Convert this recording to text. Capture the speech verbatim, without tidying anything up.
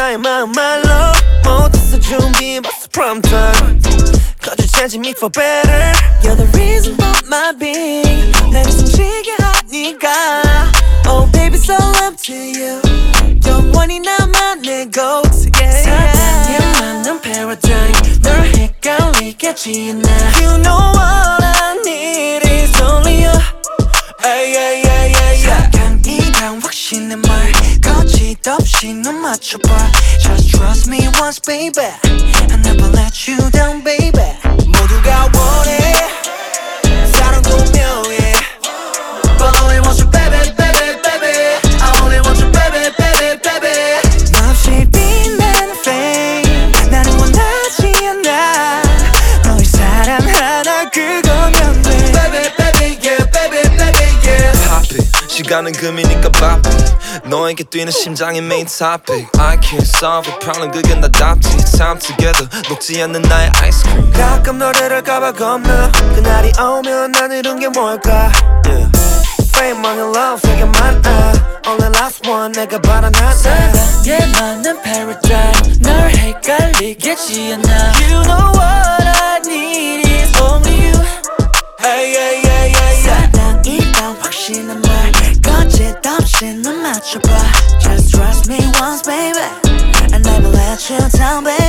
나의 마음 말로 못했어 준비해봤어 prom time Cause you changing me for better You're the reason for my being 내게 숨쉬게 하니까 Oh baby so up to you 영원히 나만의 go-to yeah, 사랑에 맞는 paradigm 널 헷갈리겠지 않아 You know what I need is only you Ay, ay, ay, ay, ay. 사랑이란 확신의 말 거짓없이 넌 맞춰봐 Just trust me once baby I'll never let you down baby 모두가 원해 사랑도 명예 But I only want you baby baby baby I only want you baby baby baby 너 없이 빛나는 flame 나는 원하지 않아 너의 사랑 하나 그거면 돼 Baby baby yeah baby baby yeah Pop it 시간은 금이니까 바삐 너에게 뛰는 심장이 main topic I can't solve a problem 그게 나답지 Time together 녹지 않는 나의 아이스크림 가끔 너를 할까봐 겁나 그날이 오면 난 이룬 게 뭘까 yeah. Fame, money, love 세게 많아 Only last one 내가 바라는 사랑에 맞는 paradigm 널 헷갈리겠지 않아 You know what I need is only you Hey, hey, hey, hey, hey. 사랑이란 확신의 말 거짓없이 넌 맞춰봐 Just trust me once baby I'll never let you down baby